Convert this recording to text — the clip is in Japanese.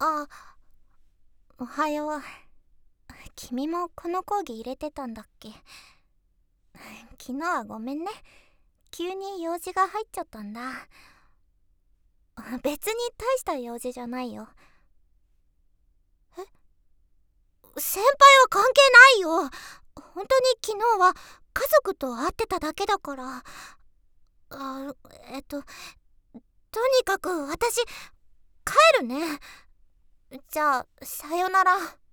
あ、おはよう。君もこの講義入れてたんだっけ？昨日はごめんね。急に用事が入っちゃったんだ。別に大した用事じゃないよ。先輩は関係ないよ。本当に昨日は家族と会ってただけだから。あ、とにかく私帰るね。じゃあさよなら。